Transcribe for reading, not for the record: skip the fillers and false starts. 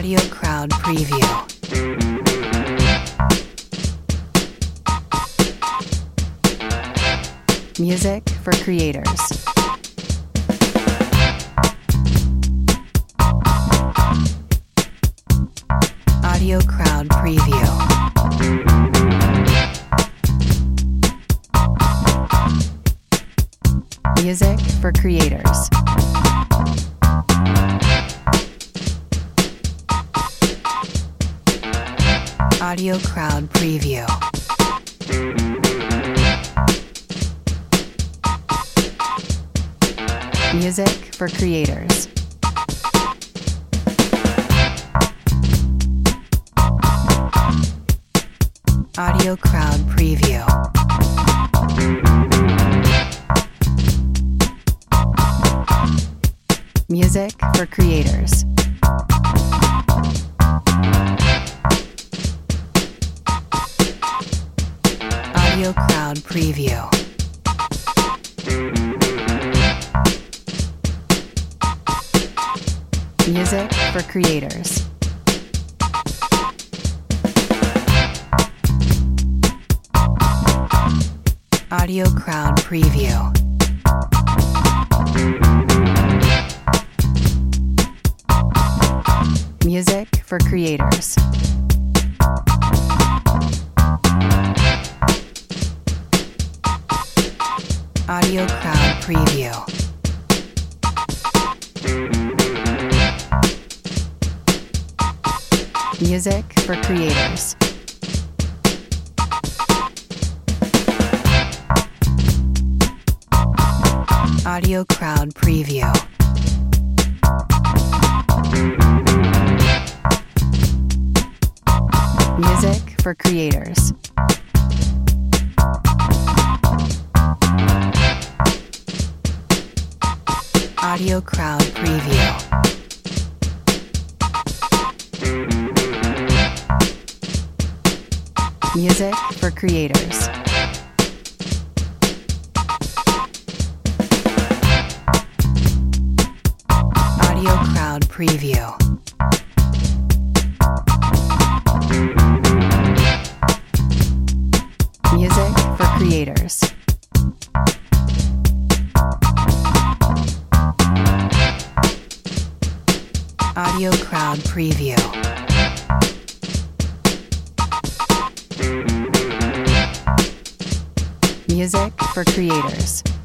Audio Crowd Preview. Music for creators. Audio Crowd Preview. Music for creators. Audio Crowd Preview. Music for creators. Audio Crowd Preview. Music for creators. Audio Crowd Preview. Music for creators. Audio Crowd Preview. Music for creators. Audio Crowd Preview. Music for creators. Audio Crowd Preview. Music for creators. Audio Crowd Preview. Music for creators. Audio Crowd Preview. Music for creators. Audio Crowd Preview. Music for creators.